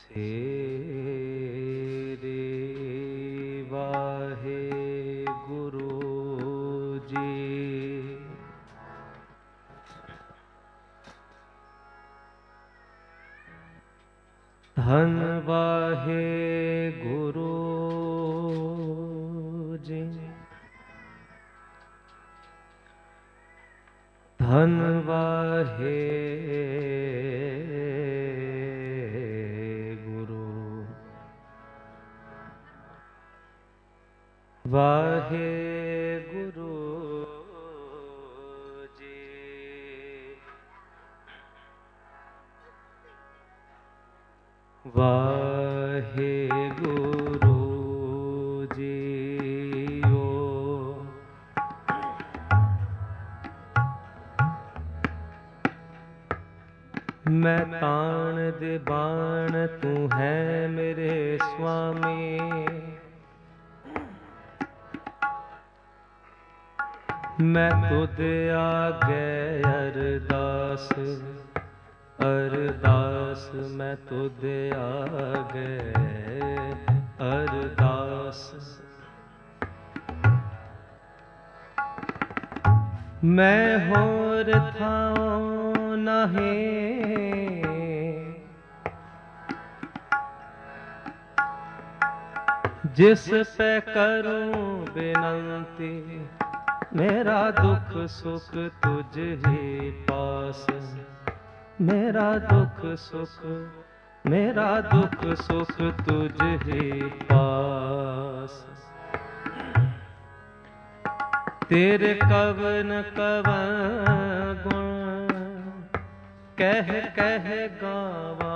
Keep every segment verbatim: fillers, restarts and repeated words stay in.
तेरे वाहे गुरु जी। धन वाहे गुरु जी। धन वाहे वाहे गुरु जी। वाहे गुरु जीओ। मैं ताण दे बाण तू है मेरे स्वामी। मैं तुद आगे अरदास अरदास मैं तुद आगे अरदास। मैं होर थाओ नहीं जिस पे करूं बिनती। मेरा दुख सुख तुझ ही पास। मेरा दुख सुख मेरा दुख सुख तुझ ही पास। तेरे कवन कवन गुण कह कह गावा।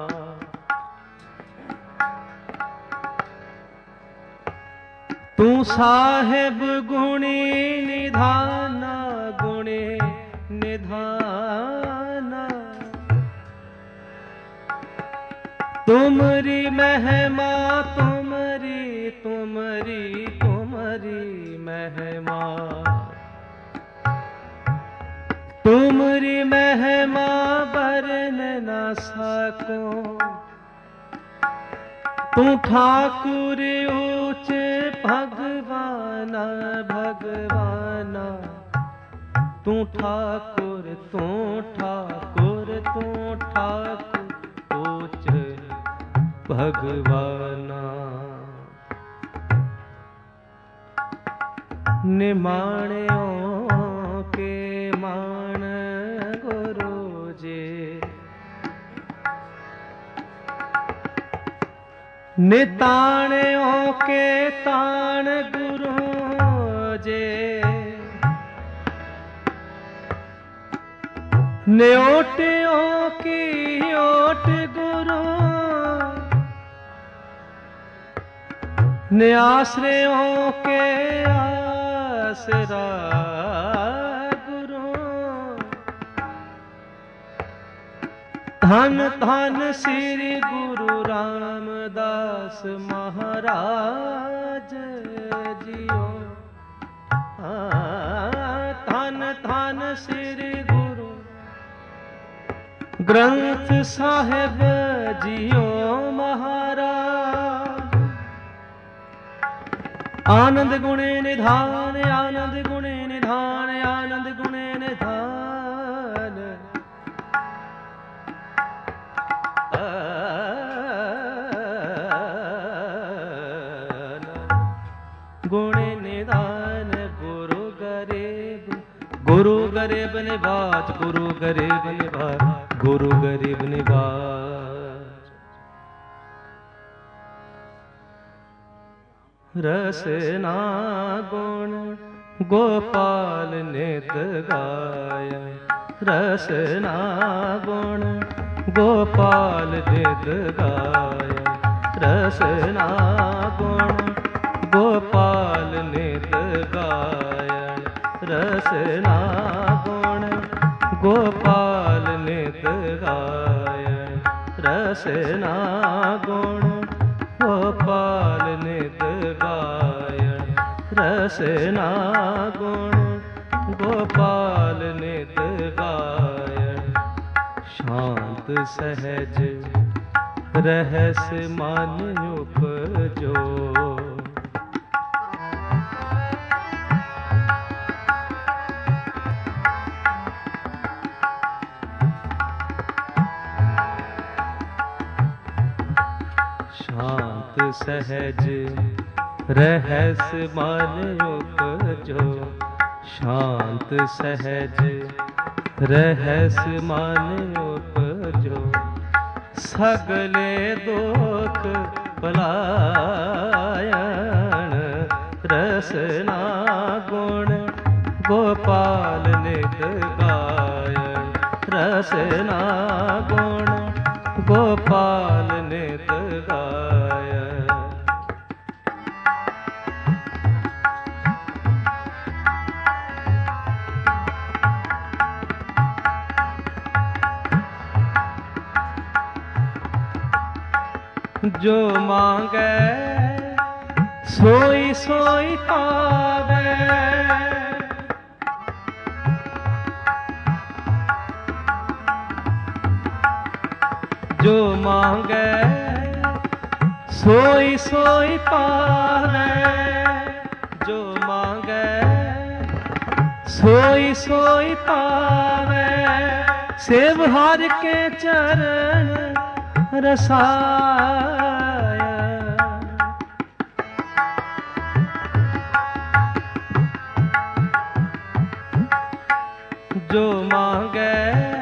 तू साहेब गुणी निधाना गुणी निधाना। तुमरी महिमा तुमरी तुमरी तुमरी महिमा। तुमरी महिमा बरन न सकूं। तू ठाकुर ऊंच भगवाना भगवाना। तू ठाकुर तू ठाकुर तू ठाकुर ऊंच भगवाना। निमाणियों के मान गुरु जी। निताणियों के ताण गुरु जे। न्योटियों की ओट गुरु। न्याश्रयों के आसरा गुरु। धन धन श्री गुरु रामदास महाराज जियो। धन धन श्री गुरु ग्रंथ साहिब जियो महाराज। आनंद गुणे निधान आनंद गुणे निधान आनंद गुणे निधान। गुणे निधान गुरु गरीब गुरु गरीब निवाज गुरु गरीब निवाज गुरु गरीब निवाज। रसना गुण गोपाल नित गाय। रसना गुण गोपाल नित गाय। रसना गुण गोपाल नित गाय। रसना गुण गोपाल नित गाय। रसना गुण गोपाल नित गाय। रसना गुण गोपाल नित गाय। शांत सहज रहस मन उपजो। शांत सहज रहस मन उपजो। शांत सहज रहस मन उपजो। सगले दुख पलायन रसना गुण गोपाल नित गायन। रसना गुण गोपाल नित गायन। जो मांगे सोई सोई पावे। जो मांगे सोई सोई पावे। जो मांगे सोई सोई पावे। सेव हर के चरण रसाया। जो मांगे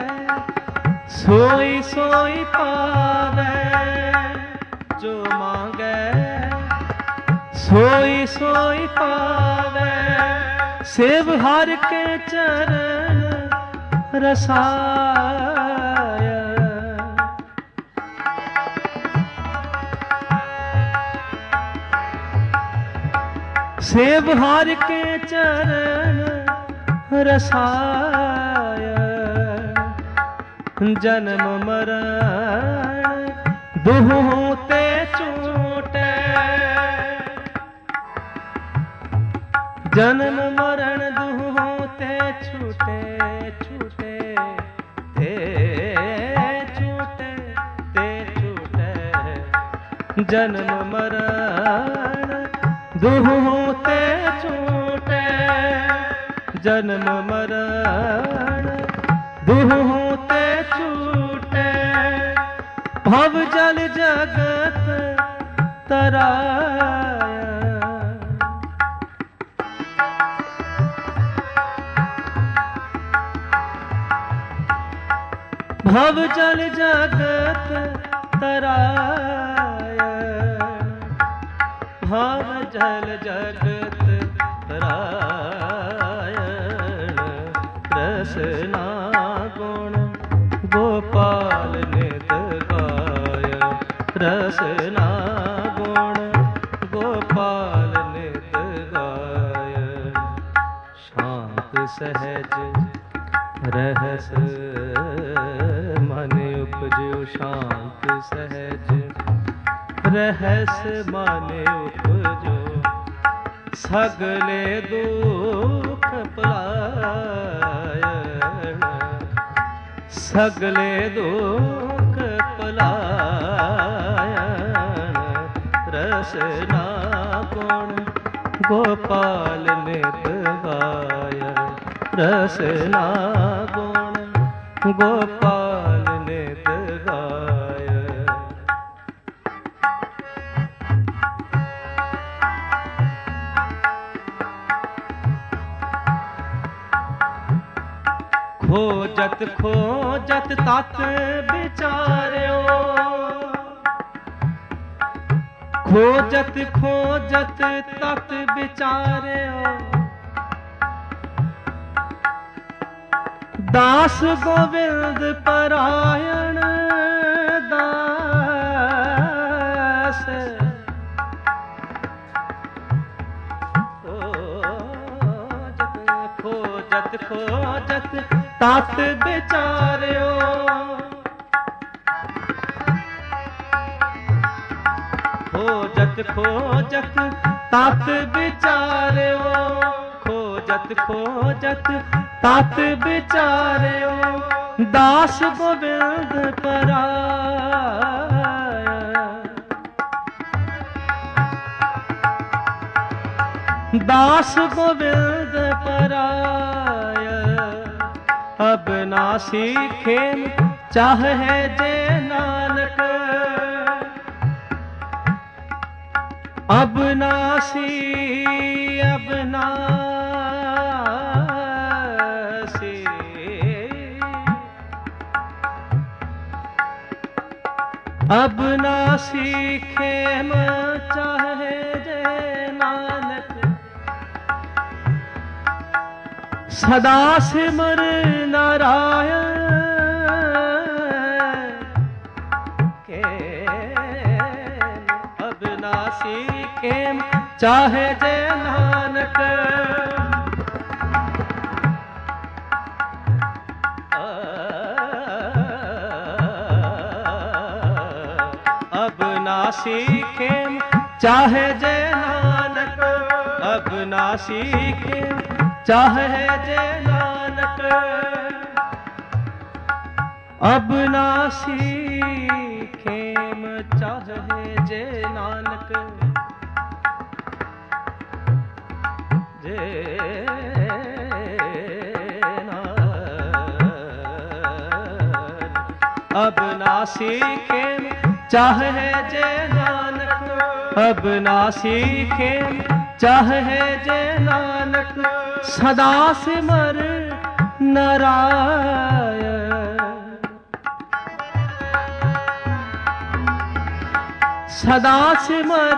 सोई सोई पावे। जो मांगे सोई सोई पावे। सेव हर के चरण रसाया। सेव हर के चरण रसाया। जन्म मरण दुहु ते छूटे। जन्म मरण दुहु ते छूटे। छूटे ते छूटे ते छूटे। जन्म मरण दुहु ते छूटे। जन्म मरण दुहु ते छूटे। भव जल जगत तराया। भव जल जगत तराया। भव जल जगत तरायण। रसना गुण गोपाल नित गायन। रसना गुण गोपाल नित गायन। शांत सहज रहस मन उपजो। शांत सहज रहस मन उपजो। सगले दुख पलायन। सगले दुख पलायन। रसना गुण गोपाल नित गायन। रसना गुण गोपाल नित गायन। खोजत खोजत तत विचार्यो। खोजत खोजत तत विचार्यो। दास गोविंद परायण दास। खोजत खोजत तत विचार्यो। खोजत खोजत तत विचार्यो। खोजत खोजत तत विचार्यो। दास गोविंद परायण। दास गोविंद पराय, अब ना सीखेम चाहे जे नानक, अब नासी अब नासी, अब ना सीखेम चाहे जे नानक, सदा सिमर नारायण के, अब ना सीखेम चाहे जे नानक, अब ना सीखेम चाहे जे नानक, अब ना सीखेम चाहे जे नानक, अब ना सीखेम चाहे जे नानक, जे नानक, अब ना सीखेम चाहे जे नानक, अब ना सीखेम चाहे जे नानक, सदा सिमर नारायण, सदा सिमर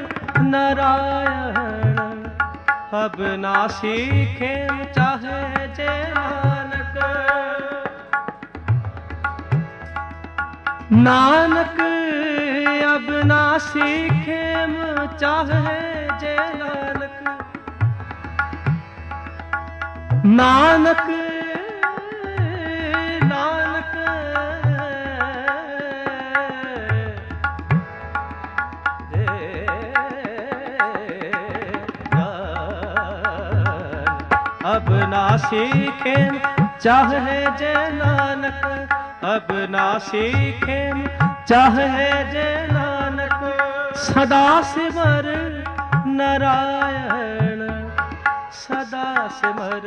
नारायण, अब ना सीखेम चाहे जे नानक, नानक अब ना सीखेम चाहे जे नानक, नानक नानक अब ना सीखेम चाहे जे नानक, अब ना सीखेम चाहे जे नानक, सदा सिमर नारायण, सदा सिमर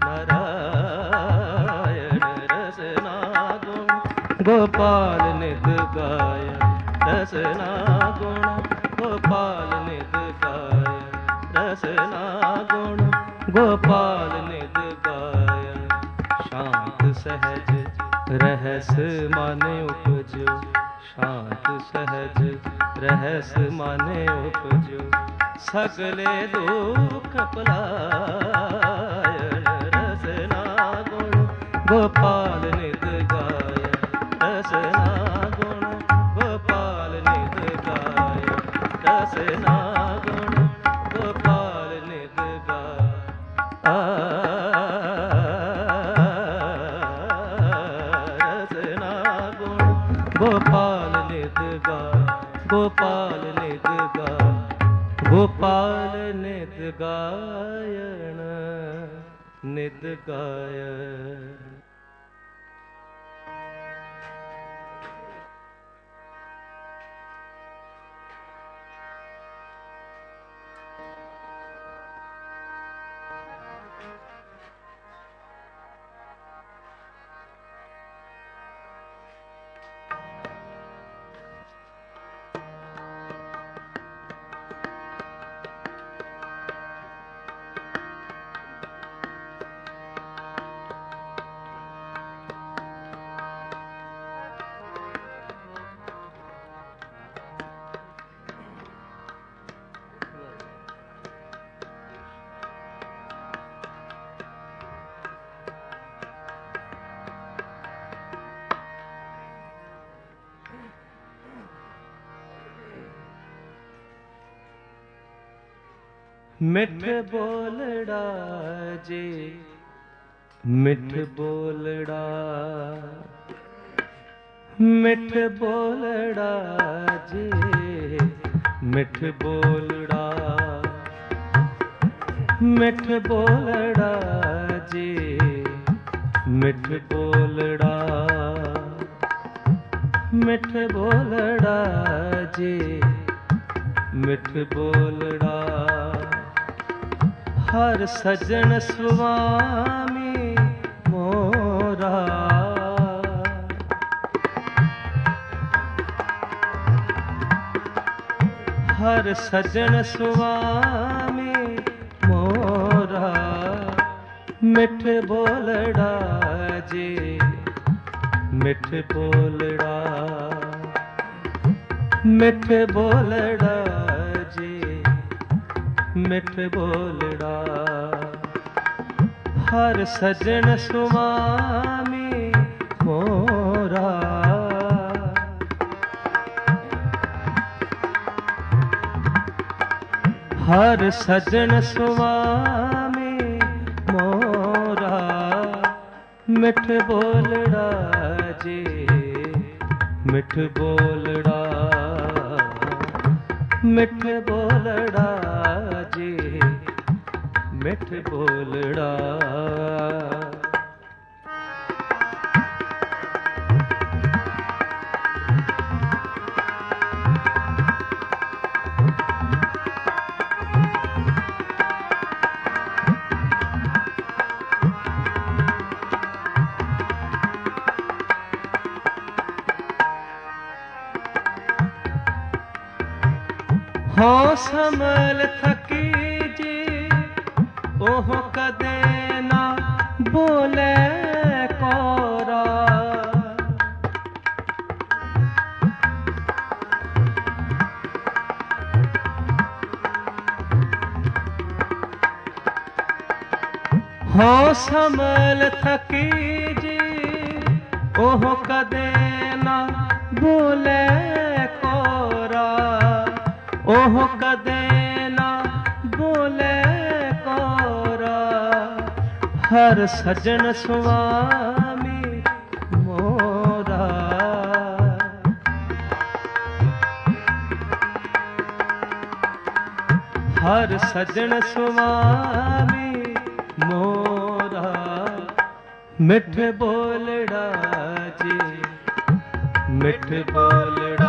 नारायण, रसना गुण गोपाल नित गाय, रसना गुण गोपाल नित गाय, रसना गुण गोपाल नित गाय, शांत सहज रहस माने उपजो, शांत सहज रहस माने उपजो, सगले दुख पलायन, रसना गुण गोपाल नित गाय, रसना गुण गोपाल नित गाय, रसना गुण गोपाल नित गाय, रसना गुण गोपाल नित गाय, गोपाल नित गाय, गोपाल नित गायण नित गाय। मिठ बोलड़ा जी मिठ बोलड़ा, मिठ बोलड़ा जी मिठ बोलड़ा, मिठ बोलड़ा जी मिठ बोलड़ा, मिठ बोलड़ा जी मिठ बोलड़ा, हर सजन स्वामी मोरा। हर सजन स्वामी मोरा, मिठ बोलड़ा जी मिठ बोलड़ा, मिठ बोलड़ा जी मिठ बोलड़ा। हर सजन स्वामी मोरा। हर सजन स्वामी मोरा, मिठ बोलड़ा जी मिठ बोलड़ा, मिठ बोलड़ा जी मिठ बोलड़ा। हो समल थकी जी ओह कदे ना बोले कोरा। हो समल थकी जी ओह कदे ना बोले कोरा। ओह कदे ना बोले कोरा, हर सजन स्वामी मोरा। हर सजन स्वामी मोरा, मिठ बोलड़ा जी मिठ बोलड़ा,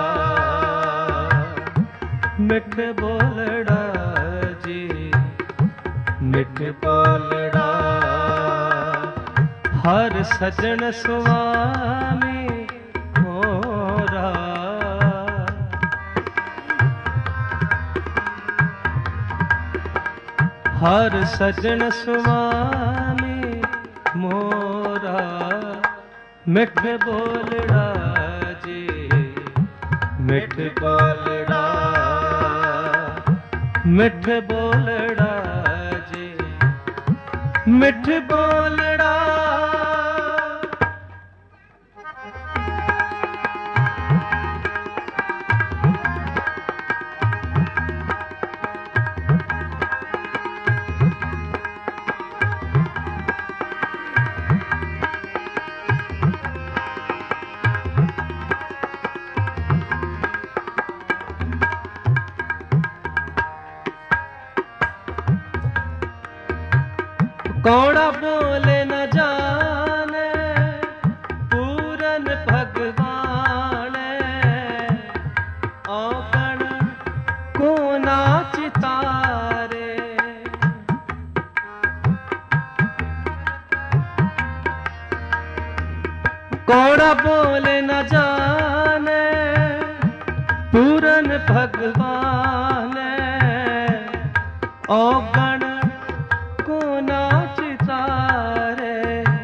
मिठ बोलड़ा जी मिठ बोलड़ा। हर सजन स्वामी मोरा। हर सजन स्वामी मोरा, मिठ बोलड़ा जी मिठ बोलड़ा, मिठ बोलड़ा जी मिठ बोलड़ा। कौड़ा बोले न जाने पूरन भगवान, औगण को नाच तारे। कौड़ा बोले न जाने पूरन भगवान, औगण को नाच तारे।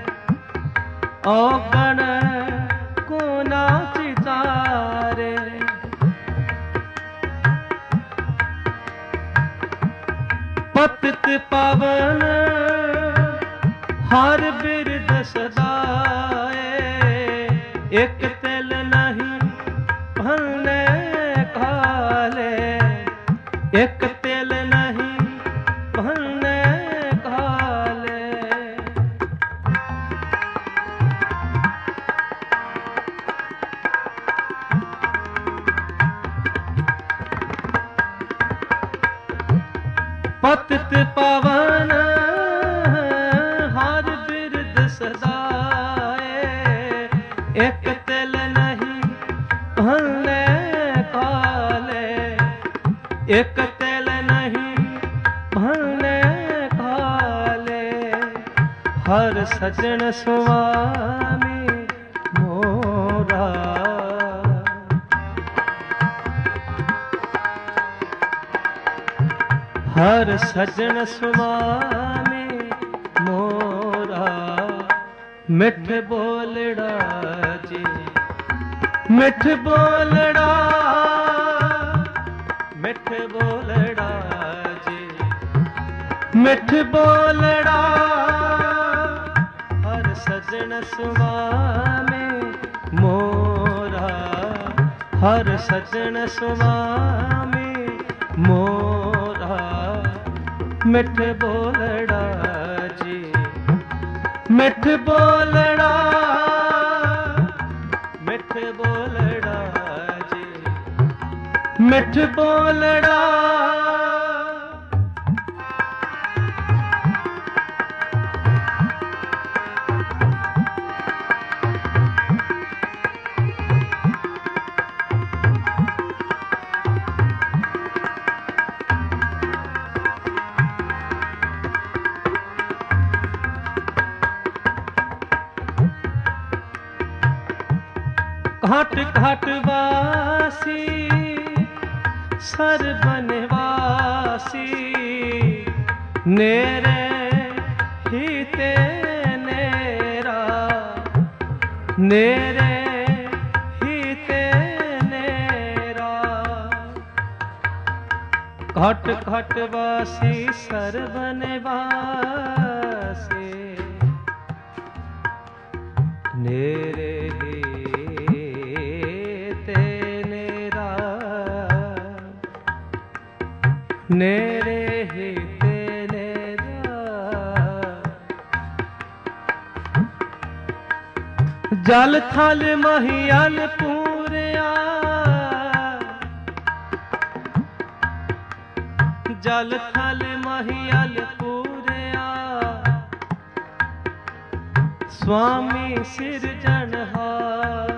औगण को नाच तारे। पतित पावन हर बिरद सदाए, एक तिल नहीं भलने काले। एक तिल नहीं भलने काले। पतित पावन हर बिरद सदाए, एक तिल नहीं भलने काले। एक तिल नहीं भलने काले। हर सजन स्वामी मोरा। हर सजन स्वामी मोरा, मिठ बोलड़ा जी, मिठ बोलड़ा, मिठ बोलड़ा जी, मिठ बोलड़ा। हर सजन स्वामी मोरा, हर सजन स्वामी मोरा, मिठ बोलड़ा जी, मिठ बोलड़ा, मिठ बोलड़ा जी, मिठ बोलड़ा। घाट घाट वासी सर बनवासी, नेरे ही ते नेरा, नेरे ही ते नेरा। घाट घाट वासी सर बनवासी, नेरे ही नेरे ही तेरा। जल थल महियल पूरिया, जल थल महियल पूरिया, स्वामी सिरजनहार।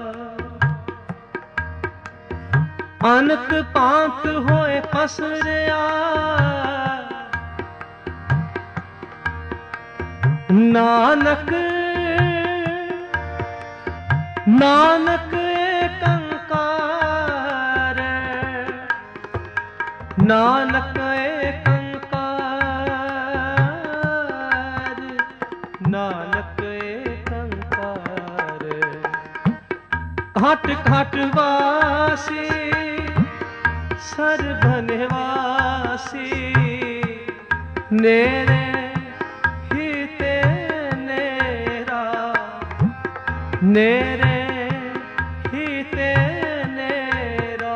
अनक पांक होए पसरिया, नानक नानक कंकार, नानक कंकार, नानक कंकार। घाट घाट वासी सर बनवासी, नेरे ही ते नेरा, नेरे ही ते नेरा।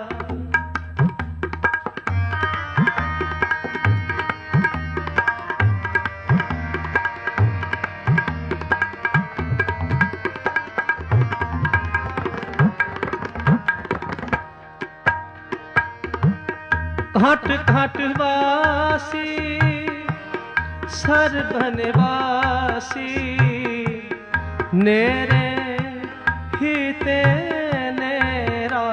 घाट घाट वासी सर बनवासी, नेरे ही ते नेरा,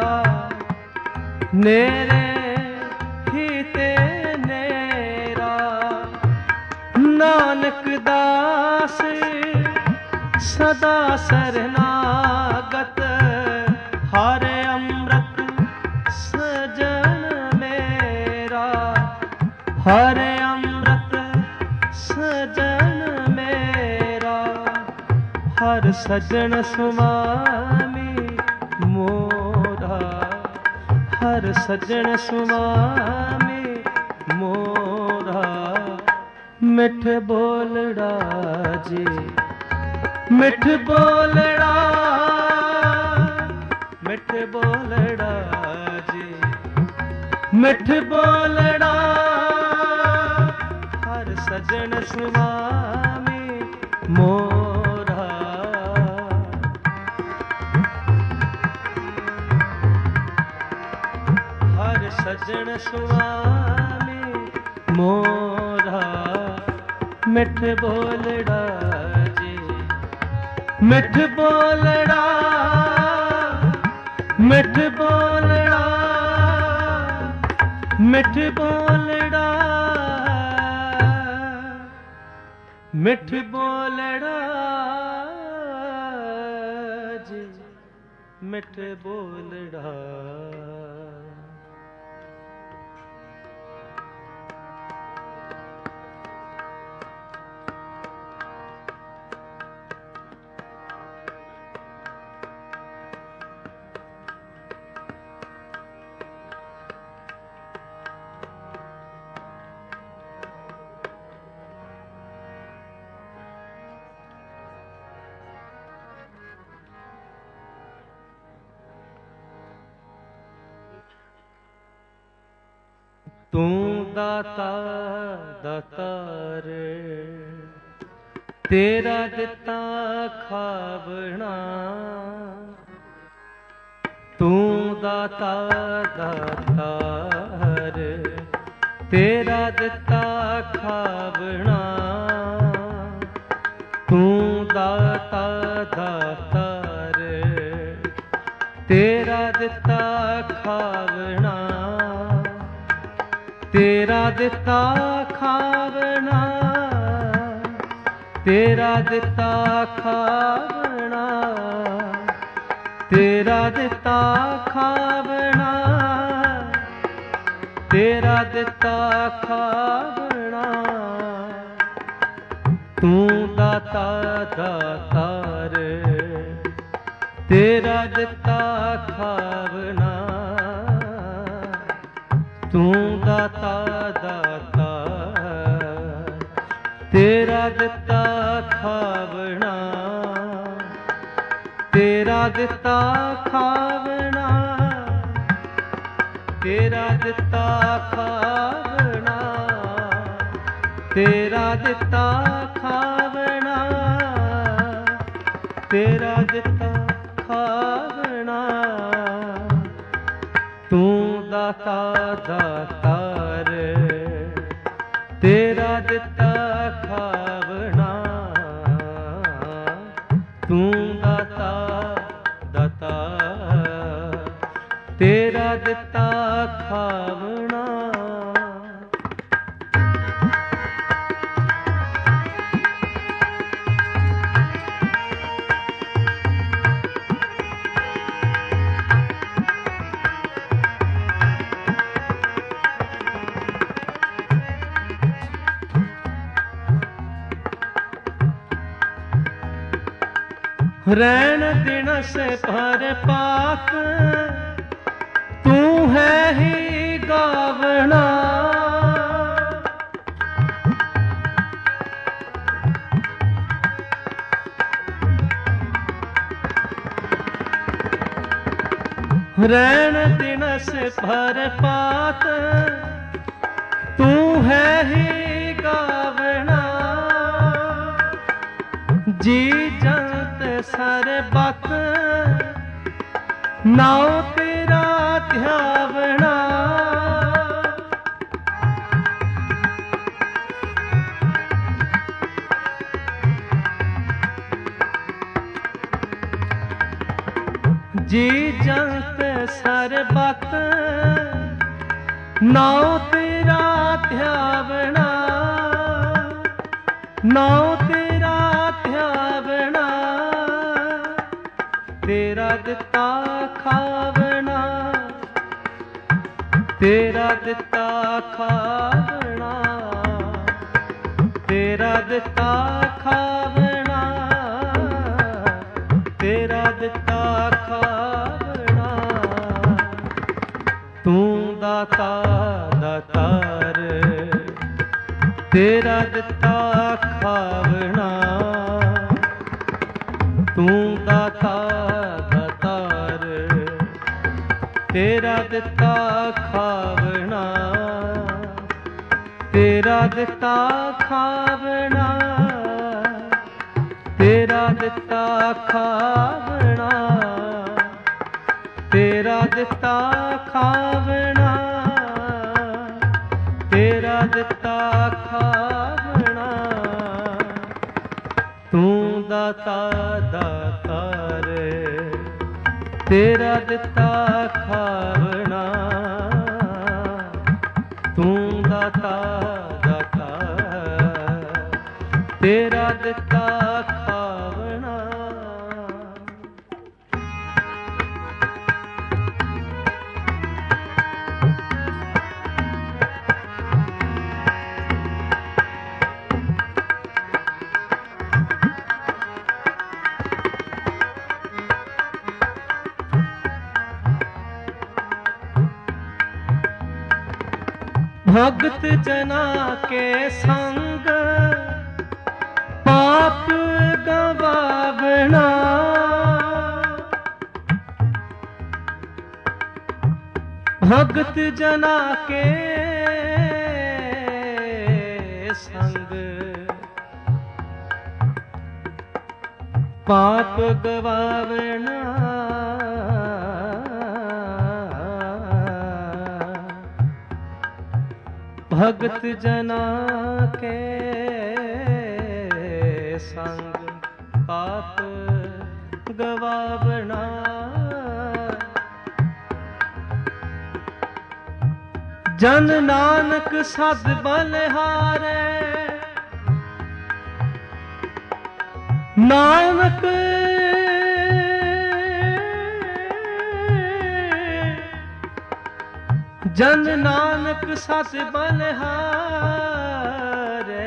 नेरे ही ते नेरा। नानक दास सदा शरणागत, हर अमृत सजन मेरा, हर अमृत सजन मेरा। हर सजन स्वामी मोरा, हर सजन स्वामी मोरा, मिठ बोलड़ा जी, मिठ बोलड़ा, मिठ बोलड़ा जी, मिठ बोलड़ा। हर सजन स्वामी मोरा, हर सजन स्वामी मोरा, मिठ बोलड़ा जी, मिठ बोलड़ा, मिठ बोलड़ा, मिठ बोलड़ा, ਮਿੱਠ ਬੋਲੜਾ ਜੀ ਮਿੱਠ ਬੋਲੜਾ ਤੂੰ ਦਾਤਾ ਦਾਤਾਰ ਤੇਰਾ ਦਿੱਤਾ ਖਾਵਣਾ ਤੂੰ ਦਾਤਾ ਦਾਤਾਰ ਤੇਰਾ ਦਿੱਤਾ ਖਾਵਣਾ ਤੂੰ ਦਾਤਾ ਦਾਤਾਰ ਤੇਰਾ ਦਿੱਤਾ ਖਾਵਣਾ ਤੇਰਾ ਦਿੱਤਾ ਖਾਵਣਾ ਤੇਰਾ ਦਿੱਤਾ ਖਾਵਣਾ ਤੇਰਾ ਦਿੱਤਾ ਖਾਵਣਾ ਤੇਰਾ ਦਿੱਤਾ ਖਾਵਣਾ ਤੂੰ ਦਾਤਾ ਦਾਤਾਰ ਤੇਰਾ ਦਿੱਤਾ ਖਾਵਣਾ ਤੂੰ ਦਾਤਾ ਦਾਤਾ ਤੇਰਾ ਦਿੱਤਾ ਖਾਵਣਾ ਤੇਰਾ ਦਿੱਤਾ ਖਾਵਣਾ ਤੇਰਾ ਦਿੱਤਾ ਖਾਵਣਾ ਤੇਰਾ ਦਿੱਤਾ ਖਾਵਣਾ ਤੇਰਾ ਦਿੱਤਾ ਖਾਵਣਾ ਤੂੰ ਦਾਤਾ ਦਾਤਾਰ ਤੇਰਾ ਦਿੱਤਾ ਖਾਵਣਾ ਤੂੰ ਦਾਤਾ ਦਾਤਾ ਤੇਰਾ ਦਿੱਤਾ ਖਾਵਣਾ रैन दिनस भर पाक तू है ही गावना रैन दिनस भर पात तू है ही गावना जी जंत सरबत नाउ तेरा ध्यावना जी जंत सरबत नाउ तेरा ध्यावना नाउ तेरा ध्यावना तेरा ਦਿੱਤਾ ਖਾਵਣਾ ਤੇਰਾ ਦਿੱਤਾ ਖਾਵਣਾ ਤੇਰਾ ਦਿੱਤਾ ਖਾਵਣਾ ਤੇਰਾ ਦਿੱਤਾ ਖਾਵਣਾ ਤੂੰ ਦਾਤਾ ਦਾਤਾਰ ਤੇਰਾ ਦਿੱਤਾ ਖਾਵਣਾ ਤੂੰ ਦਾਤਾ ਦਾਤਾਰ ਤੇਰਾ ਦਿੱਤਾ ਖਾਵਣਾ ਤੇਰਾ ਦਿੱਤਾ ਖਾਵਣਾ ਤੇਰਾ ਦਿੱਤਾ ਖਾਵਣਾ ਤੇਰਾ ਦਿੱਤਾ ਖਾਵਣਾ ਤੇਰਾ ਦਿੱਤਾ ਖਾਵਣਾ ਤੂੰ ਦਾਤਾ ਦਾਤਾਰ ਤੇਰਾ ਦਿੱਤਾ ਖਾਵਣਾ ਤੂੰ ਦਾਤਾ ਦਾਤਾ तेरा दिता खावना। भगत जना के संग पाप गवावना। भगत जना के संग पाप गवावना। भगत जना के संग पाप गवावना। जन नानक सद बलिहारे। नानक जन नानक सत बलिहारे।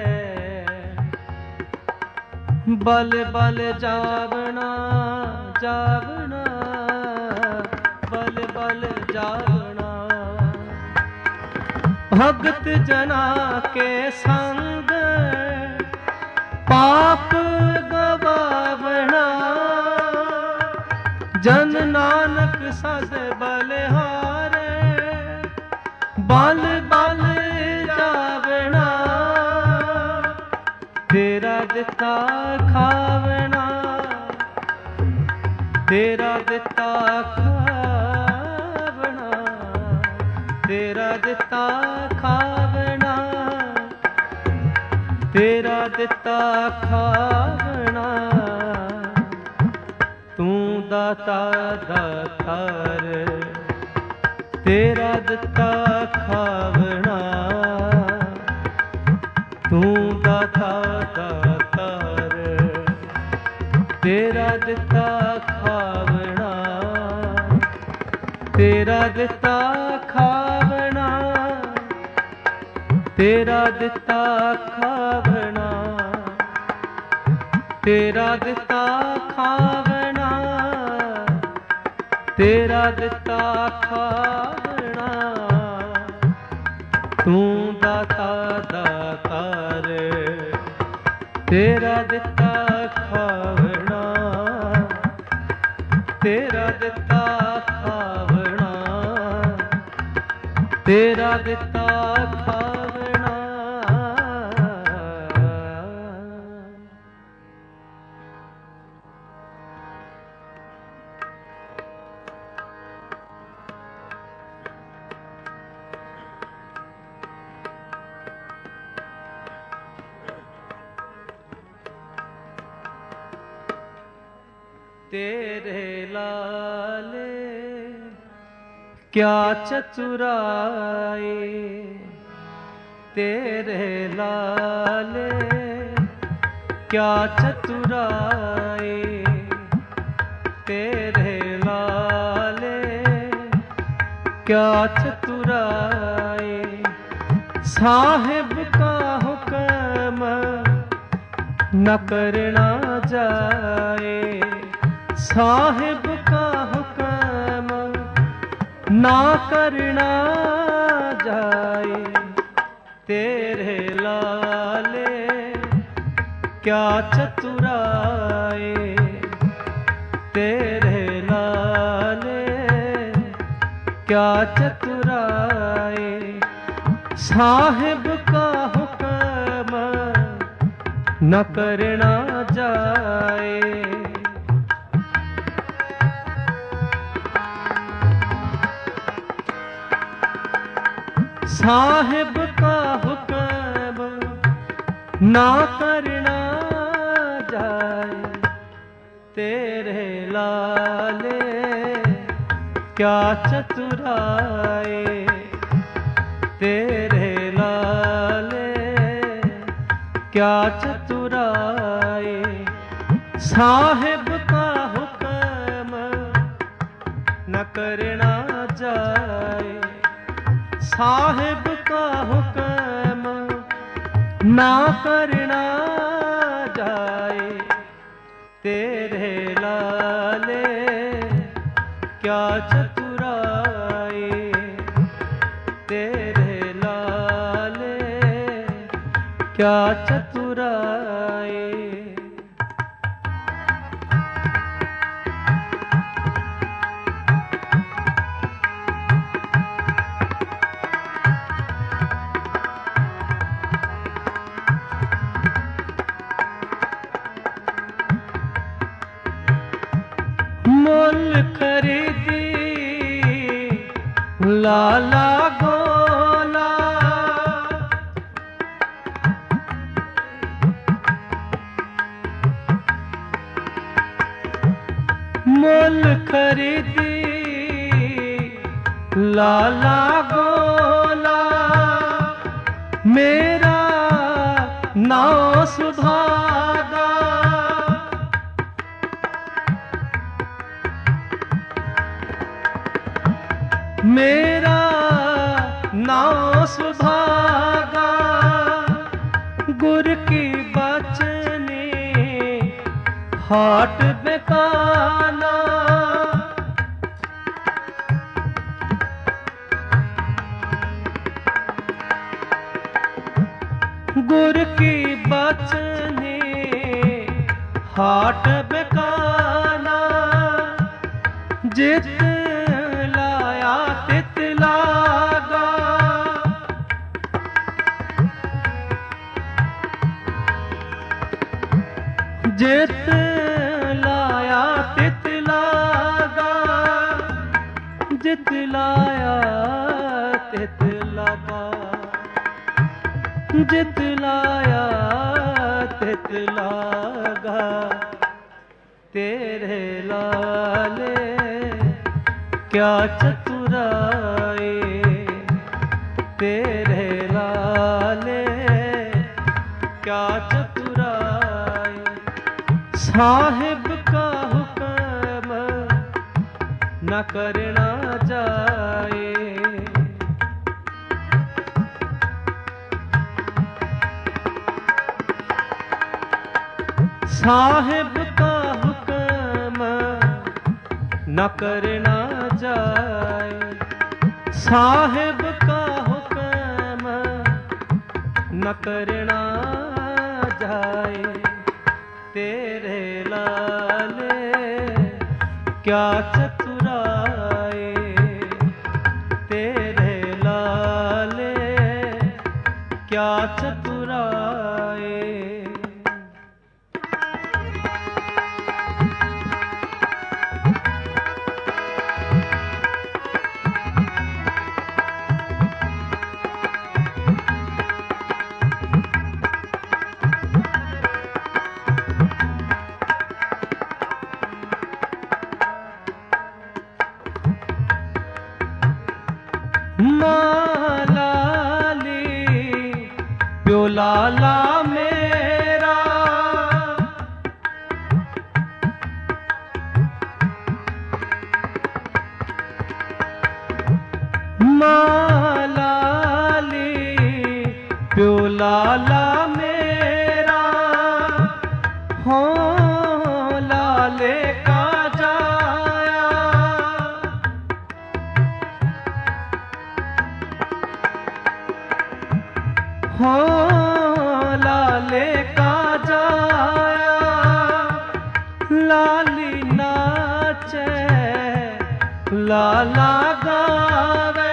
बल बल जावना जावना बल बल जावना। भगत जना के संग पाप गवावना। जन नानक सद बलिहारे। बल बल जावना। तेरा दिता खावना। तेरा दिता खावना। तेरा दिता खावना। तेरा दिता खावना। तू दाता दातार। तेरा दिता खावना। तू दाता दातार। तेरा दिता खावना। तेरा दिता खावना। तेरा दिता खावना। तेरा दिता खावना। तेरा दिता खावना। तू दाता दातार। तेरा दिता खावना। तेरा दिता खावना। तेरा दिता खावना। तेरे लाले क्या चतुराई। तेरे लाले क्या चतुराई। तेरे लाले क्या चतुराई। साहिब का हुक्म न करना जाए। साहिब का हुक्म ना करना जाए। तेरे लाले क्या चतुराए। तेरे लाले क्या चतुराए। साहिब का हुक्म न करना जाए। साहिब का हुक्म ना करना जाए। तेरे लाले क्या चतुराए। तेरे लाले क्या चतुराए। साहिब का हुक्म न करना जाए, साहिब का हुक्म ना करना जाए, तेरे लाले क्या चतुराई, तेरे लाले क्या चतुराई। मोल खरीदी लाला गोला, मोल खरीदी लाला गोला, मेरा नाव सुभागा, मेरा नाव सुभागा, गुर की बचनी हाट बेकाना, गुर की बचनी हाट बेकाना, जित लाया तित लागा, जित लाया तित लागा, जित लाया तित लागा, जित लाया तित लागा, तेरे लाले क्या चतुराई, तेरे लाले क्या चतुराई। साहिब का हुक्म न करना जाए, साहिब का हुक्म न करना जाए, साहिब का हुक्म न करना जाए, तेरे लाले क्या चतुराई, तेरे लाले क्या चतुराई। मालाली प्यो लाला मेरा, मालाली प्यो लाला मेरा, हो लाले का जाया, हो लाले का जाया, लाली नाचे लाला गावे,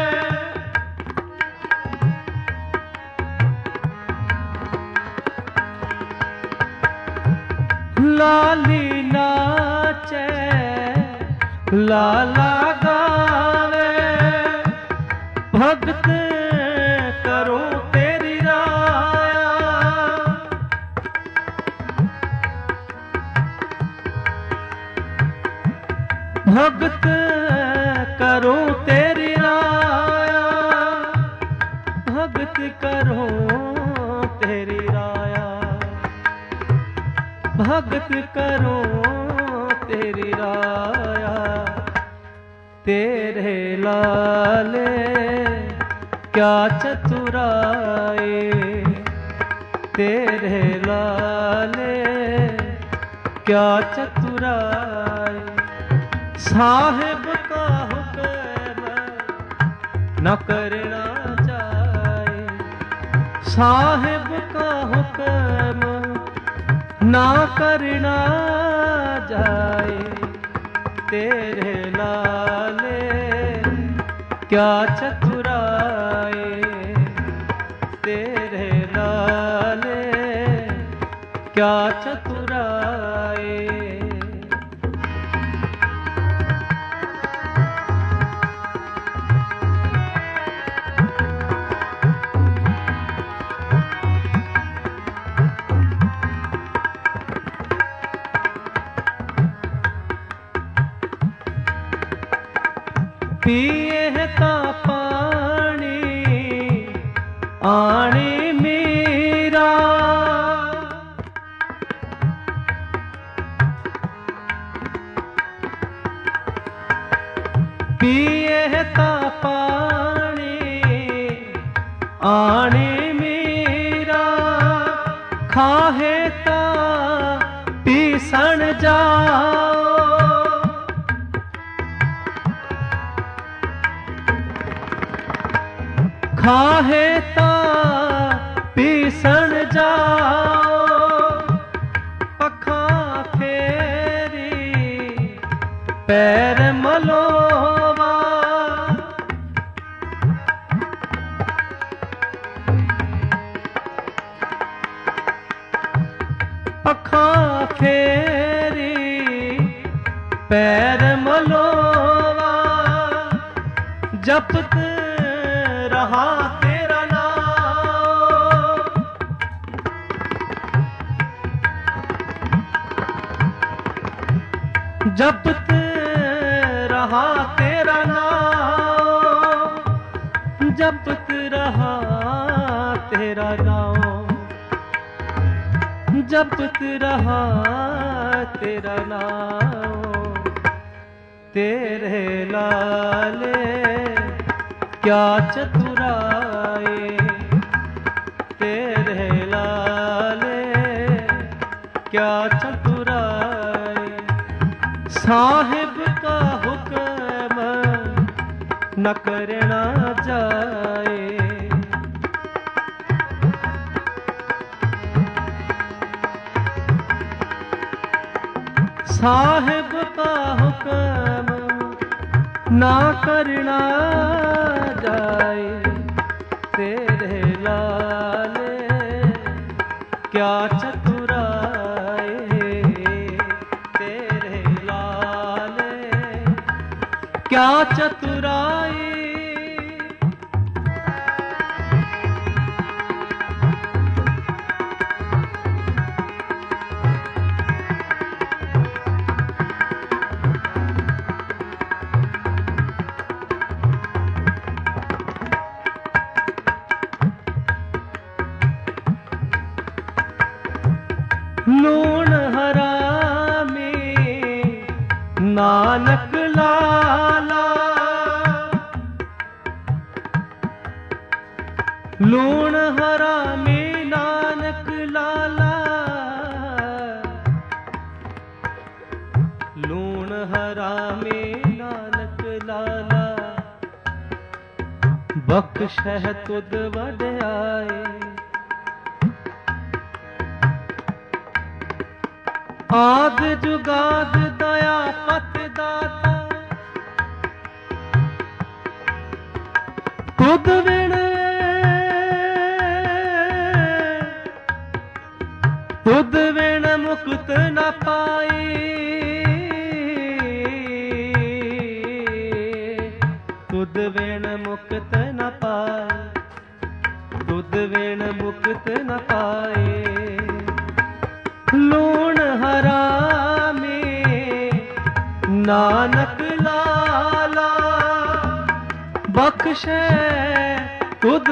लाली नाचे लाला गावे, भक्त करो तेरी राया, भक्त करो तेरी राया, भक्त करो तेरी राया, भगत करूं तेरी राया। तेरे लाले क्या चतुराई, तेरे लाले क्या चतुराई। साहिब का हुक्म न करना चाहे, साहिब का हुक्म ना करना जाए। तेरे लाले क्या चतुराई, तेरे लाले क्या चतुराई। पिए ता पानी आणी मीरा, पिए ता पानी आणी मीरा। खाहे ता पीसण जाओ, खाहे ता पीसण जाओ। पखा फेरी पैर मलोवा, पखा फेरी पैर मलोवा। जपत रहा तेरा नाम, जपत रहा तेरा नाम, जपत रहा तेरा नाम, जपत रहा तेरा नाम। तेरे लाले क्या चतुराई, तेरे लाले क्या चतुराई। साहिब का हुक्म न करना जाए, साहिब का हुक्म ना करना जाए। तेरे लाले क्या चतुराई, तेरे लाले क्या चतुराई। लूण हरामी नानक लाला, लूण हरामी नानक लाला, लूण हरामी नानक लाला। बख्शह तुद वड्याए, आद जुगाद दया पत दाता। तुद बिन तुद बिन मुक्त न पाई, तुद बिन मुक्त न पाई, तुद बिन मुक्त न पाए। लूण हरामी नानक लाला, बख्शे तुद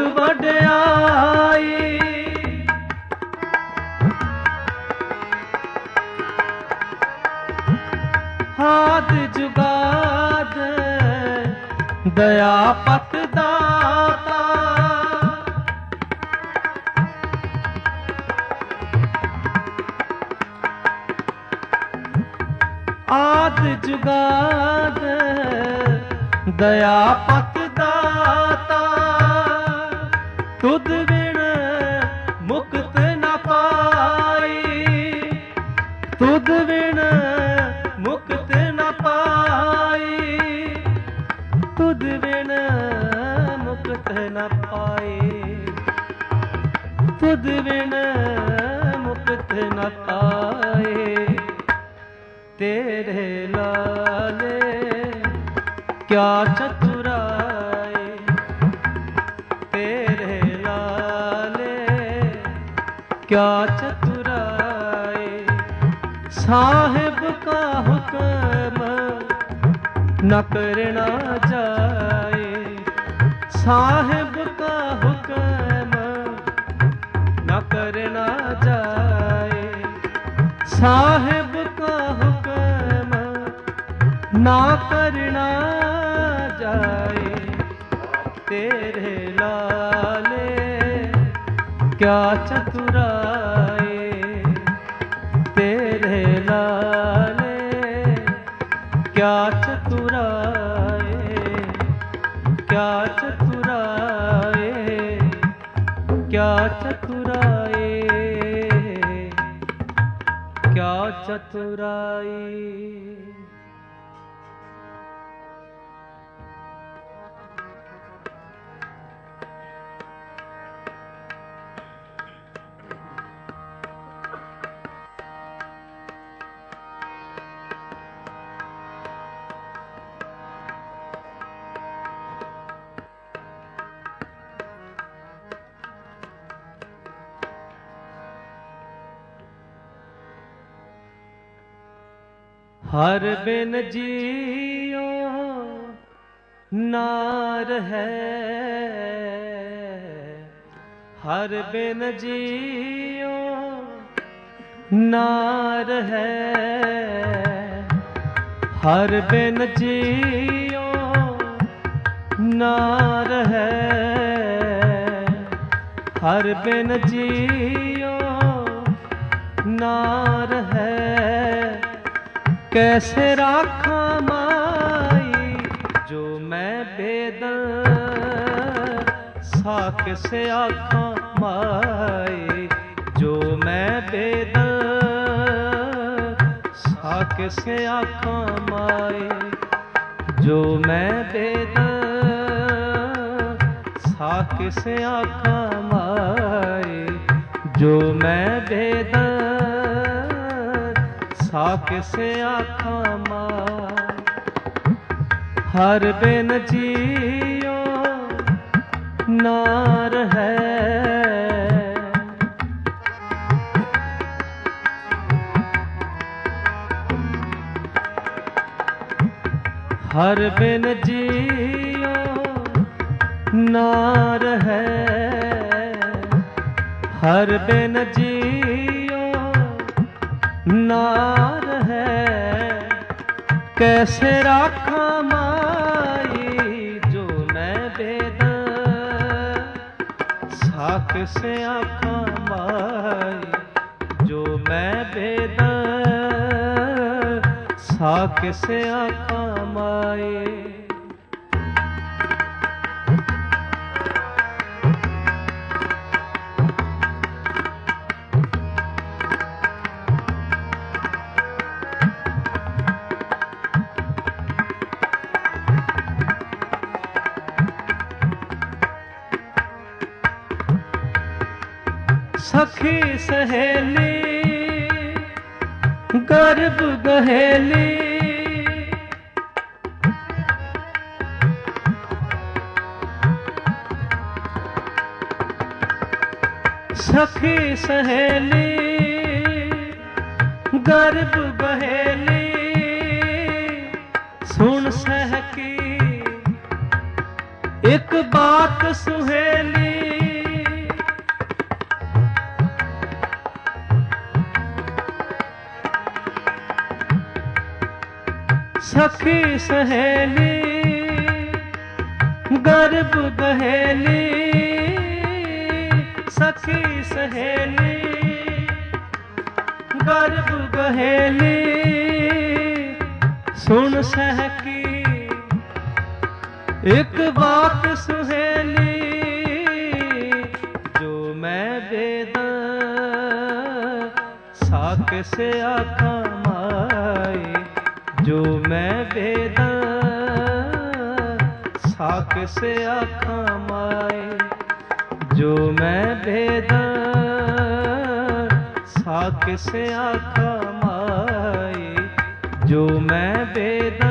वड्याई। आद जुगाद दया पत दाता। आद जुगाद दया पत दाता। तुद बिन मुक्त न पाई, तुद बिन मुक्त न पाई, तुद बिन मुक्त न पाई, तुद बिन मुक्त न पाए। तेरे लाले क्या चतुराई, तेरे लाले क्या चतुराई। साहिब का हुक्म न करना जाए, साहिब का हुक्म न करना जाए, साहिब का हुक्म ना करना जाए। तेरे लाले क्या चतुराई, तेरे लाले क्या चतुराई, क्या चतुराई, क्या चतुराई, क्या चतुराई। हर बिन जियो नार है, हर बिन जियो नार है, हर बिन जियो नार है, हर बिन जियो नार है। कैसे राखा माई जो मैं बेदन, साक से आखा माई जो मैं बेदन, साक से आखा माई जो मैं बेदन, साक से आखा माई जो मैं बेदन, साक से आखा माई। हर बिन जियो नार है, हर बिन जियो नार है, हर बिन जियो नार है। कैसे राखा माई जो मैं बेदन, साक से आखा माई जो मैं बेदन, साक से आखा माई। सखी सहेली गर्भ गहेली, सखी सहेली गर्भ गहेली, सुन सहकी एक बात सुहेली। सखी सहेली गर्भ गहेली सखी सहेली गर्भ गहेली सुन सहकी एक बात सुहेली जो मैं वेदा साक से आखा माई जो मैं वेदा साक से आखा माई जो मैं वेदा साक से आखा माई जो मैं वेदा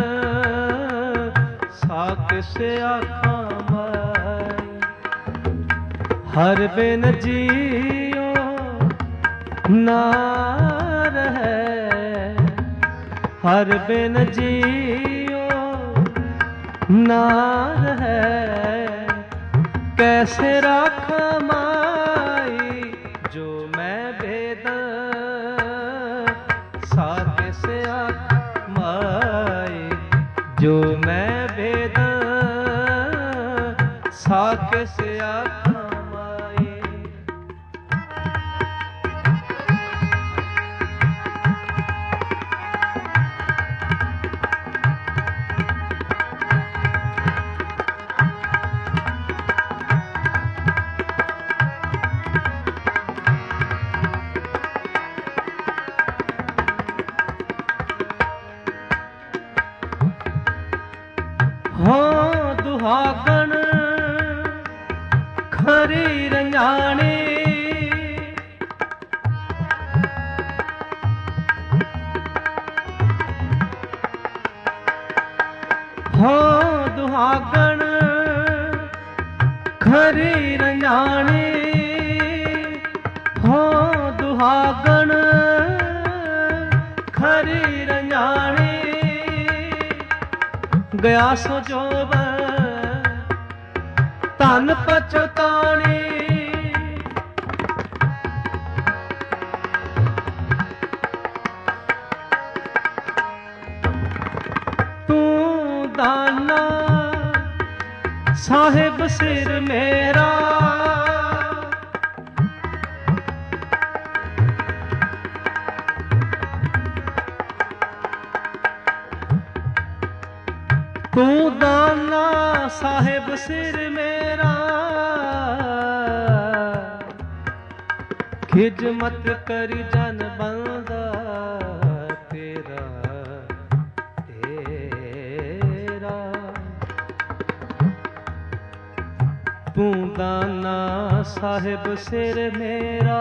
साक से आखा माई हर बिन जियो ना रहे हर बिन जियो ना रहे कैसे राखा माई जो मैं वेदा साक से आखा माई जो मैं वेदा साक से आखा माई हो दुहागन खरी रंजानी हो दुहागन खरी रंजानी हो दुहागन खरी रंजानी गया सो जोबन धन पछतानी तू दाना साहिब सिर मेरा तू दाना साहिब सिर मेरा खिज मत करी जन बंदा तेरा तेरा तू दाना साहिब सिर मेरा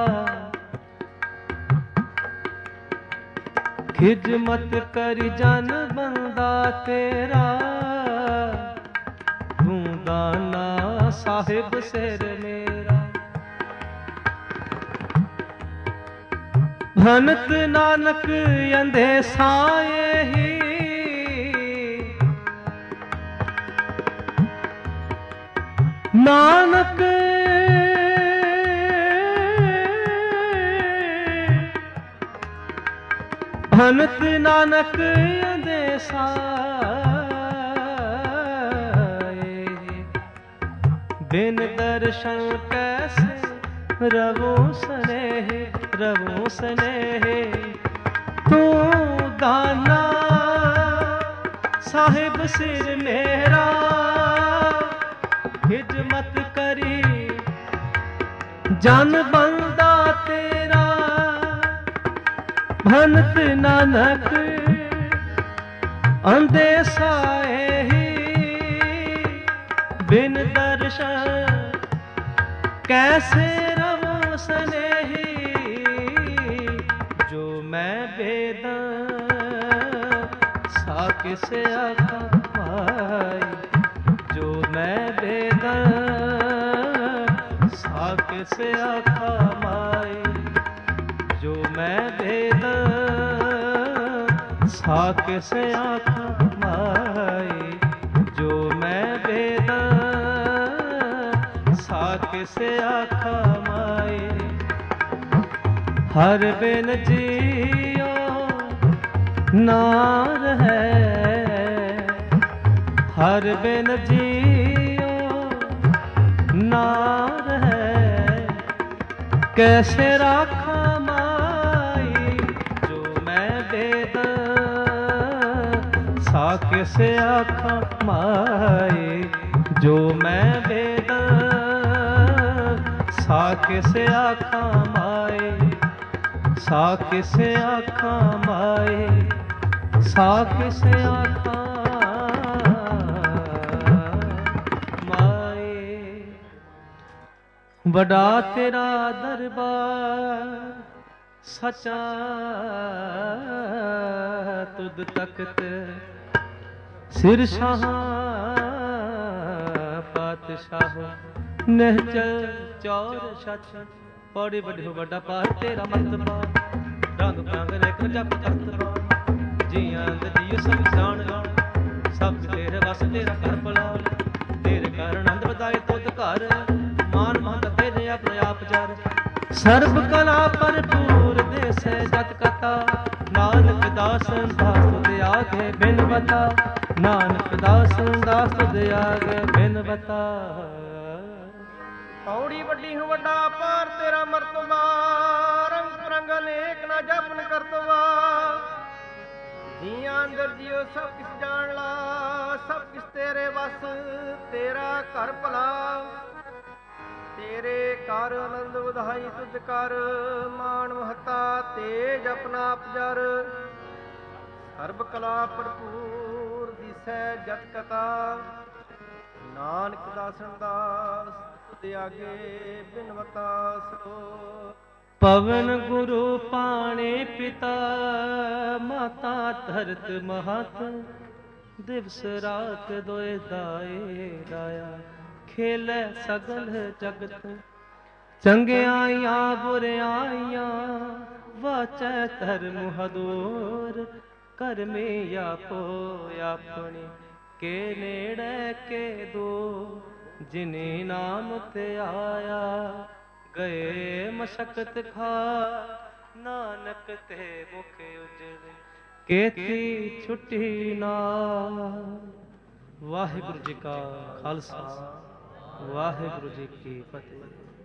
खिज मत करी जन बंदा तेरा तू दाना साहिब सिर मेरा भनत नानक अंधे साए ही नानक भनत नानक अंधे साए बिन दर्शन कैसे रवो स्नेह रवो स्नेह तू दाना साहिब सिर मेरा खिज मत करी जन बंदा तेरा भनत नानक अंधे साए ही बिन दर्शन कैसे रवो स्नेही जो मैं वेदा साक से आखा माई जो मैं वेदा साक से आखा माई जो मैं वेदा साक से आखा माई जो मैं वेदा साक से आखा माई हर बिन जियो ਨਾ ਰਹਿ। ਹਰ ਬਿਨ ਜੀਉ ਨਾ ਰਹਿ। ਕੈਸੇ ਰਾਖਾਂ ਮਾਈ ਜੋ ਮੈਂ ਬੇਦ, ਸਾ ਕਿਸੇ ਆਖਾਂ ਮਾਈ ਜੋ ਮੈਂ ਬੇਦ, ਸਾ ਕਿਸੇ ਆਖਾਂ ਮਾਈ, ਸਾ ਕਿਸੇ ਆਖਾਂ ਮਾਈ, ਸਾ ਕਿਸੇ ਆਖਾਂ ਮਾਈ। ਵੱਡਾ ਤੇਰਾ ਦਰਬਾਰ ਸਚਾ ਤੁਧ ਤਖਤ, ਸਿਰ ਸ਼ਾਹ ਪਾਤਸ਼ਾਹ ਨਿਹਚਲ ਚੌਰ ਸੱਚ। ਪੌੜੀ ਵੱਡਿਓ ਵੱਡਾ ਪਾਰ ਤੇਰਾ ਮਰਤਬਾ, ਰੰਗ ਬਿਰੰਗ ਰੇਖ ਜਪ ਕਰਤਬਾ। ਜੀਆਂ ਦੇ ਜੀਉ ਸਭ ਜਾਣ ਜਾਣ, ਸਭ ਤੇਰੇ ਵਸ ਤੇਰਾ ਘਰ ਭਲਾ। ਤੇਰੇ ਘਰ ਆਨੰਦ ਵਧਾਏ ਤੁਧ ਘਰ, ਮਾਨ ਮਹਤ ਤੇਰੇ ਆਪਣੇ ਆਪ ਜਰ। ਸਰਬ ਕਲਾ ਭਰਪੂਰ ਦੇਸੈ ਜਤ ਕਥਾ, ਨਾਨਕ ਦਾਸ ਦਾਸ ਤੁਧ ਆਗੇ ਬਿਨ ਬਤਾ। ਨਾਨਕ ਦਾਸ ਦਾਸ ਤੁਧ ਆਗੇ ਬਿਨ ਬਤਾ। ਪੌੜੀ ਵੱਡੀ ਹੂੰ ਵੱਡਾ ਪਾਰ ਤੇਰਾ ਮਰਤਬਾ, ਰੰਗ ਬਿਰੰਗ ਅਨੇਕ ਨਾ ਜਪਨ ਕਰਤਵਾ। ਜੀਆਂ ਅੰਦਰ ਜੀਓ ਸਭ ਕਿਸ ਜਾਣ ਲਾ, ਸਭ ਕਿਸ ਤੇਰੇ ਵਸ ਤੇਰਾ ਘਰ ਭਲਾ। ਤੇਰੇ ਕਰ ਆਨੰਦ ਵਧਾਈ ਤੁਧ ਕਰ, ਮਾਨ ਮਹਤਾ ਤੇਜ ਆਪਣਾ ਆਪ ਜਰ। ਸਰਬ ਕਲਾ ਭਰਪੂਰ ਦਿਸੈ ਜਤ ਕਥਾ, ਨਾਨਕ ਦਾਸਨ ਦਾਸ ਤੁਧ ਆਗੇ ਬਿਨਵਤਾ ਸੋ। ਪਵਨ ਗੁਰੂ ਪਾਣੀ ਪਿਤਾ, ਮਾਤਾ ਧਰਤ ਮਹਤ। ਦਿਵਸ ਰਾਤ ਦੋਇ ਦਾਏ ਦਾਇਆ, ਖੇਲੇ ਸਗਲ ਜਗਤ। ਚੰਗਿਆਈਆਂ ਬੁਰਿਆਈਆਂ, ਵਾਚੈ ਧਰਮ ਹਦੂਰ। ਕਰਮੀ ਆਪੋ ਆਪਣੀ, ਕੇ ਨੇੜੇ ਕੇ ਦੂਰ। ਜਿਨੇ ਨਾਮ ਤੇ ਆਇਆ, ਗਏ ਮਸ਼ਕਤ ਖਾ। ਨਾਨਕ ਤੇ ਮੁਖ ਉਜੜ, ਕੇਤੀ ਛੁੱਟੀ ਨਾ। ਵਾਹਿਗੁਰੂ ਜੀ ਕਾ ਖਾਲਸਾ, ਵਾਹਿਗੁਰੂ ਜੀ ਕੀ ਫਤਿਹ।